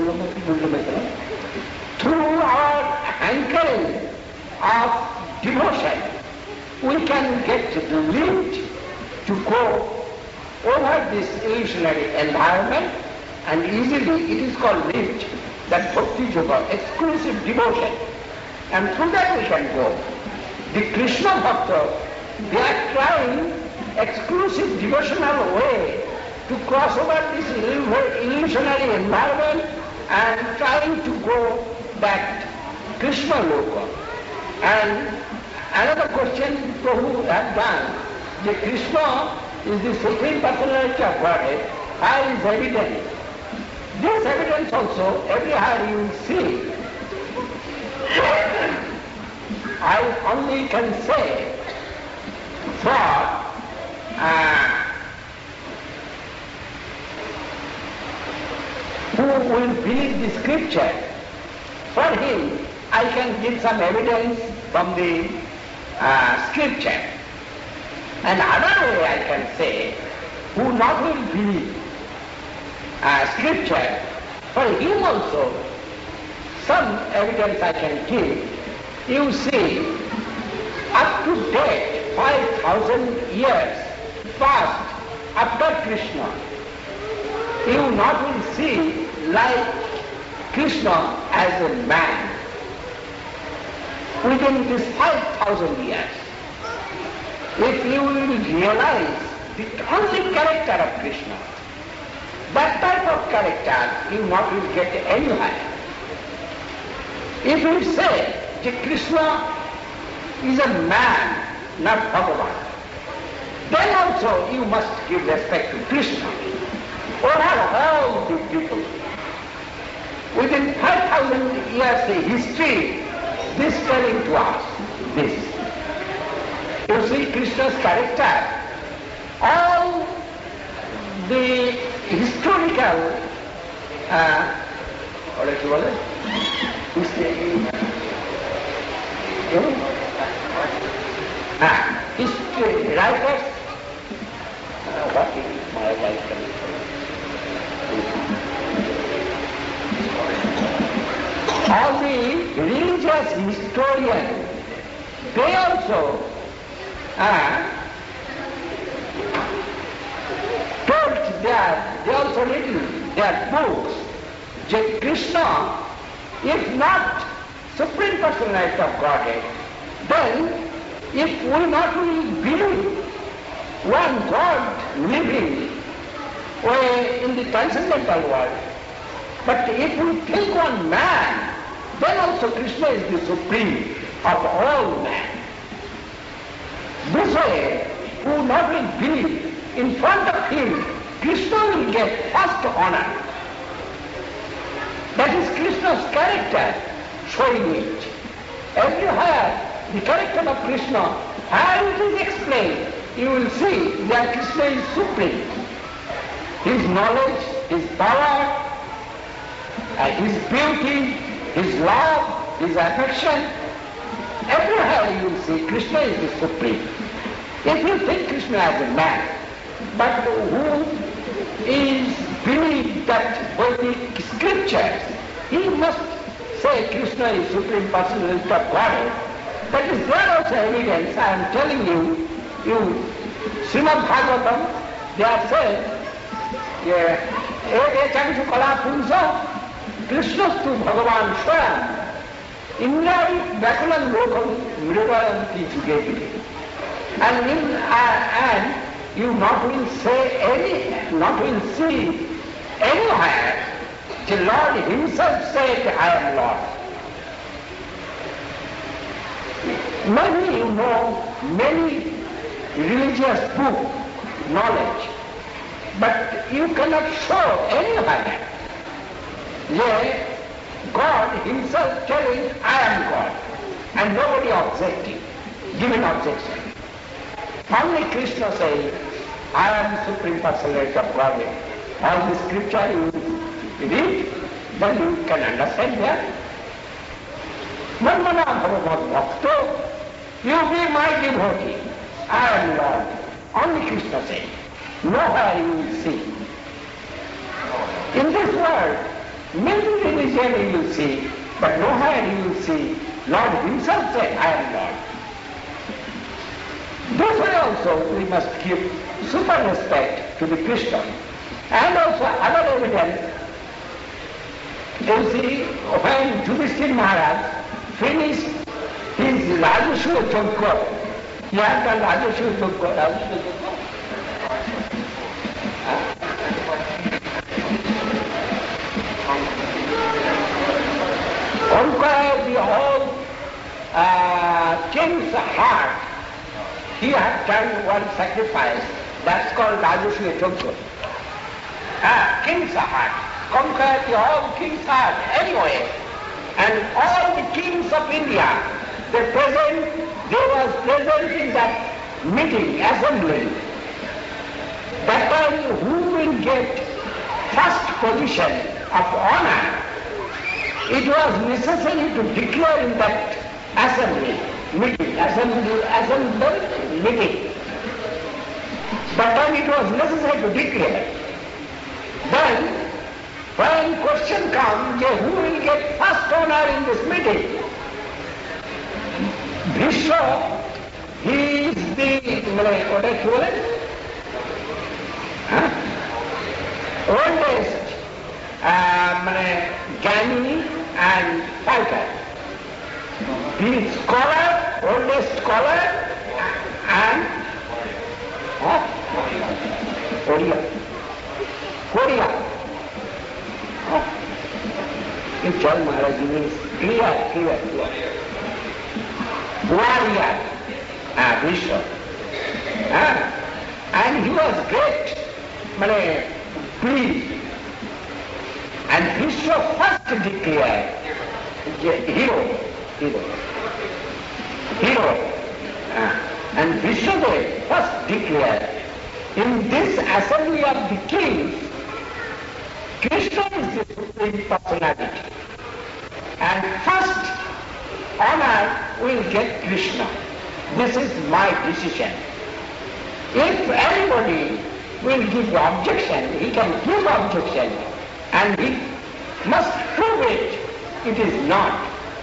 through our anchoring of devotion, we can get the lift to go over this illusionary environment, and easily it is called lift, that bhakti yoga, exclusive devotion. And through that we can go. The Krishna Bhakta, they are trying exclusive devotional way to cross over this illusionary environment and trying to go back Krishna Loka. And another question Prabhu had done, that Krishna is the Supreme Personality of Godhead, how is evident? This evidence also everywhere you will see. I only can say for uh, who will believe the scripture, for him I can give some evidence from the uh, scripture. And other way I can say, who not will believe uh, scripture, for him also some evidence I can give. You see, up to date, five thousand years past after Krishna, you not will see like Krishna as a man. Within this five thousand years, if you will realize the only character of Krishna, that type of character you not will get anywhere. If you say that Krishna is a man, not Bhagavan, then also you must give respect to Krishna. Over all the people, within five thousand years of history, this telling to us this. You see Krishna's character, all the historical, uh, what do you call it? History, ah, history writers, uh, what is my writer? All the religious historians, they also uh, told their, they also written their books that Krishna, if not Supreme Personality of Godhead, then if we not really believe one God living way in the transcendental world, but if we think one man, then also Krishna is the supreme of all men. This way, who not will believe, in front of him, Krishna will get first honor. That is Krishna's character showing it. Everywhere, the character of Krishna, how it is explained, you will see that Krishna is supreme. His knowledge, his power, uh, his beauty, his love, his affection, everywhere you will see Krishna is the supreme. If you think Krishna as a man, but who is believed that Vedic scriptures, he must say Krishna is Supreme Personality of Godhead. That is there also evidence, I am telling you, you Srimad Bhagavatam, they are said, Ekam Kala Punsa, Krishnastu Bhagavan Swayam, Indra Bakulan Lokam Mrigayanti Sugeti. And in, uh, and you not will say any, not will see anywhere the Lord himself said, I am Lord. Many, you know, many religious book knowledge, but you cannot show anywhere where God himself telling, I am God, and nobody objecting, giving objection. Only Krishna saying, I am Supreme Personality of Godhead. All the scripture you read, then you can understand that. Manmana Bhagavad Bhakto, you be my devotee. I am Lord. Only Krishna says. Nowhere you will see. In this world, many religions you will see, but nowhere you will see Lord himself said, I am Lord. This way also we must give super respect to the Krishna. And also other evidence, you see, when Yudhishthira Maharaj finished his Rajasuya Yajna, he had done Rajasuya Yajna. Conquer the whole uh, king's heart. He had done one sacrifice, that's called Rajasuya Yajna. Ah, king's heart. Conquer the whole king's heart anyway. And all the kings of India, they present, they was present in that meeting, assembly. That time who will get first position of honor, it was necessary to declare in that assembly, meeting, assembly, assembly meeting. That time it was necessary to declare. Then, when question comes, who will get first honor in this meeting? Bhishma, he is the, what I call it? Huh? Oldest um, Gani and fighter. He is scholar, oldest scholar, and huh? Korea. Korea. You tell Maharaj, he means clear, clear, clear. Warrior, ah, Bhishma. Ah, and he was great, mane, pleased. And Bhishma first declared, hero, hero, hero. Ah, and Bhishma first declared, in this assembly of the kings, Krishna is the Supreme Personality. And first honor will get Krishna. This is my decision. If anybody will give objection, he can give objection, and he must prove it, it is not.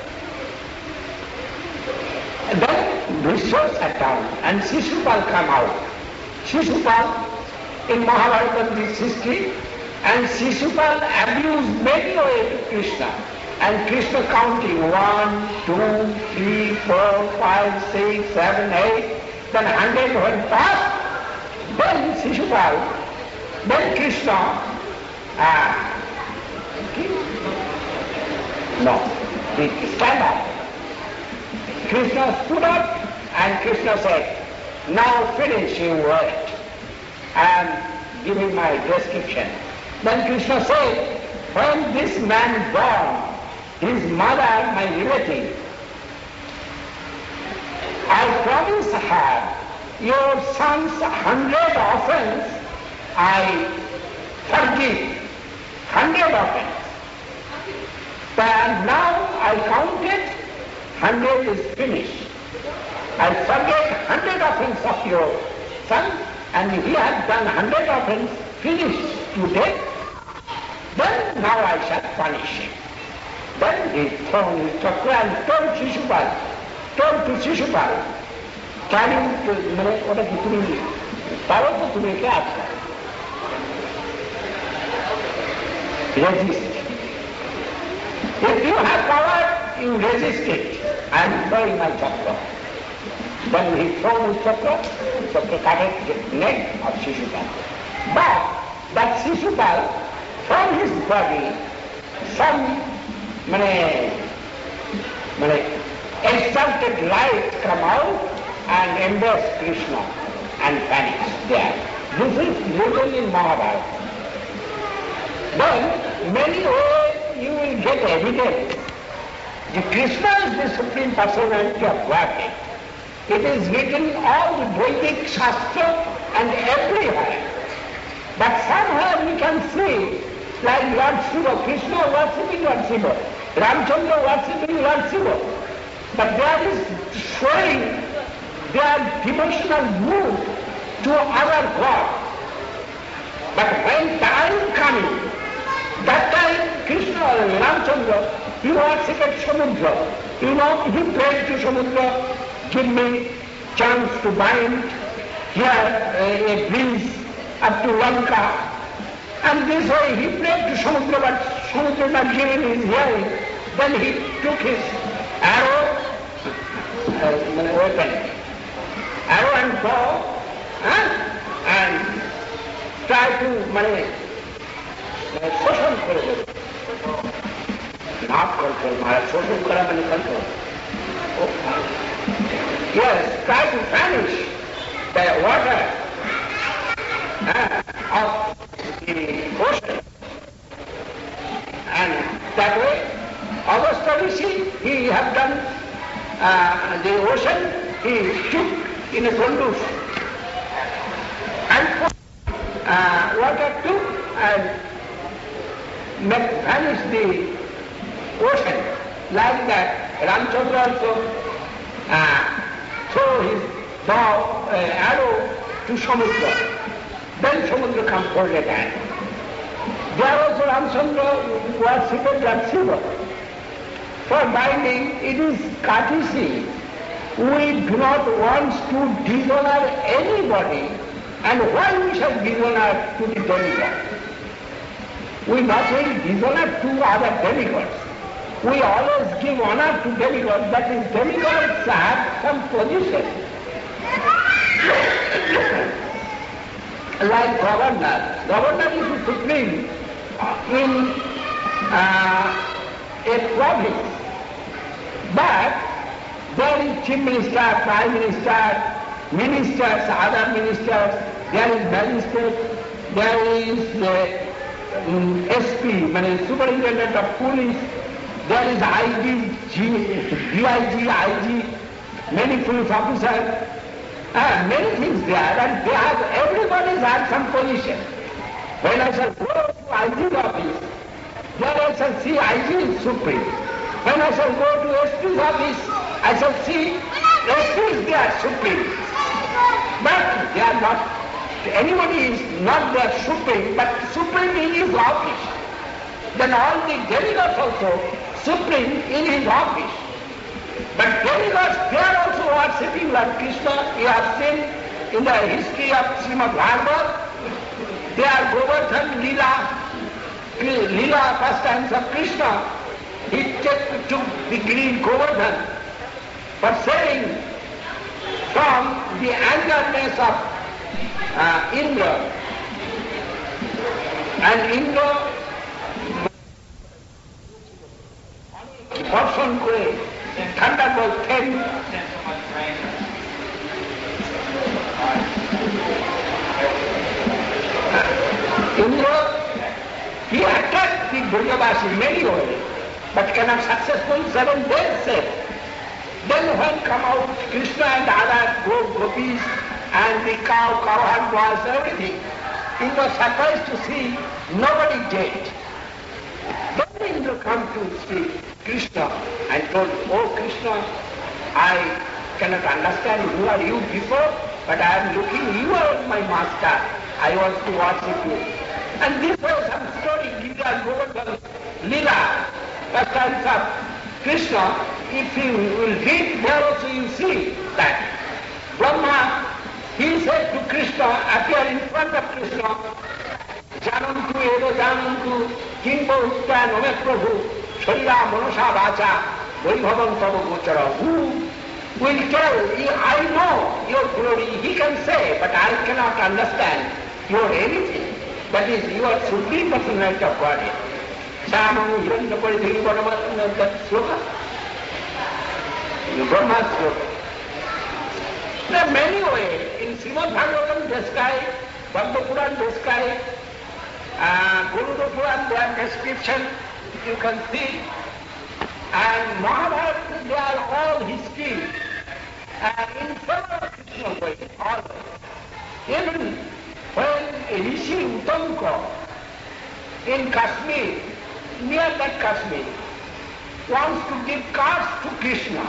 Then Bhishma sat down and Shishupal come out. Shishupal, in Mahabharata this history, and Shishupal abused many ways to Krishna. And Krishna counting one, two, three, four, five, six, seven, eight, then hundred went past. Then Shishupal, then Krishna, ah, no, he stand up. Krishna stood up and Krishna said, now finish your word. I am giving my description. Then Krishna said, when this man born, his mother, my relative, I promise her, your son's hundred offense, I forgive, hundred offense. But now I counted, hundred is finished. I forget hundred offense of your son, and he has done hundred offense, finished today. Then now I shall punish him. Then he thrown his chakra and told Shishupal, told to Shishupal, carry him to what a kituni, power to make it. Resist. If you have power, you resist it. I am throwing my chakra. Then he throws his chakra, chakra cut the neck of Shishupal. But that Shishupal, from his body, some mane, mane, exalted light come out and embrace Krishna and vanish there. This is written in Mahabharata. Then many ways you will get evidence that Krishna is the Supreme Personality of Godhead. It is written in all the Vedic Shastra and everywhere. But somehow we can see, like Lord Shiva, Krishna worshipping Lord Shiva, Ramchandra worshipping Lord Shiva. But there is showing their devotional mood to other gods. But when time coming, that time Krishna or Ramchandra, he worshipped Samudra. You know, he prayed to Samudra, give me chance to bind here a, a breeze up to Lanka. And this way he prayed to Samudra, but Samudra not giving his hearing. Then he took his arrow, uh, weapon, arrow and bow, huh? and tried to money, social control. Not control, Maharaj, social control. Oh. Yes, try to vanish the water uh, of the ocean. And that way, Augusta Rishi, he have done uh, the ocean, he took in a conduit and put uh, water to and make vanish the ocean. Like that, Ramchandra also uh, throw his bow, uh, arrow to Samudra. Then Samudra comes folded hand. There also Ramchandra worshipped Lord Shiva. For binding, it is courtesy. We do not want to dishonor anybody, and why we shall dishonor to the demigod? We not only dishonor to other demigods, we always give honor to demigods, that is, demigods have some position. Like governor. Governor is the supreme in uh, a province. But there is chief minister, prime minister, ministers, other ministers, there is magistrate, there is the um, S P, meaning superintendent of police, there is I G, D I G, I G, many police officers, uh, many things there, and they have, everybody has some position. When I shall go to I G's office, there I shall see I G is supreme. When I shall go to S P's office, I shall see S P is there, supreme. But they are not, anybody is not their supreme, but supreme in his office. Then all the delegates also supreme in his office. But delegates, they are also worshipping Lord Krishna. You have seen in the history of Srimad Bhagavatam, they are Govardhan Leela, Leela pastimes of Krishna. He took, took the green Govardhan for saving from the angerness of uh, Indra. And Indra বর্ষণ করে thunderbolt came. Indra, he attacked the Brajavasi in many ways, but cannot successful seven days said. Then when come out Krishna and other gopis and the cow, cowherd was everything, he was surprised to see nobody dead. Then Indra come to see Krishna and told, oh Krishna, I cannot understand who are you before, but I am looking, you are my master, I want to worship you. And this was some story, Gita Govardhan Leela, pastimes of Krishna. If you will read there also you see that Brahma, he said to Krishna, appear in front of Krishna, Janantu edo janantu kimbo utta nome prabhu Sharira Manasa Vacha Vaibhavam tava gochara. Who will tell, I know your glory, he can say, but I cannot understand your anything. That is your supreme personality of Godhead. Samam Hiranya Paridhi Paramatma, that sloka. The Brahma sloka. There are many ways. In Srimad Bhagavatam described, Bhagavad Puran described, uh, Garuda Puran their description, you can see. And Mahabharata, they are all history. And in several Krishna ways, always. Even when Rishi Uttamka in Kashmir, near that Kashmir, wants to give cards to Krishna,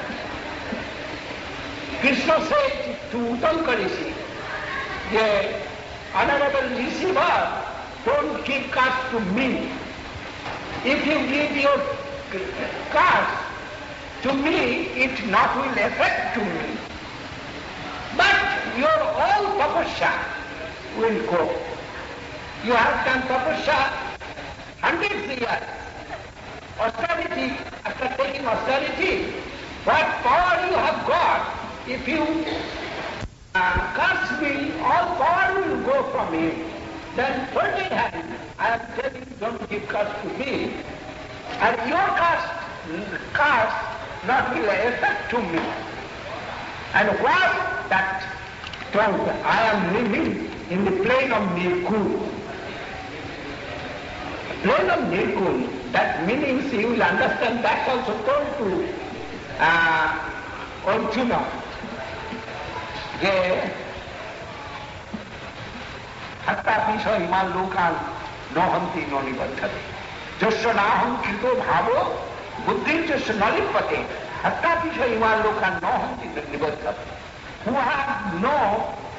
Krishna said to Uttamka Rishi, the Honorable Rishi, don't give cards to me. If you give your cards to me, it not will affect to me. But your all tapasya will go. You have done tapasya hundreds of years. Austerity, after taking austerity, what power you have got, if you uh, curse me, all power will go from you. Then thirty hand, I am telling you, don't give curse to me. And your curse, curse not will affect to me. And what that told, I am living in the plane of Nirkul. Plane of Nirkul, that means you will understand, that also told to uh, Arjuna. Ye hatta pisha iman lokan nohanti no nibaddhate. Jasya naham krito bhavo buddhi jasya nalipate. Hatta pisha iman lokan nohanti no nibaddhate. Who have no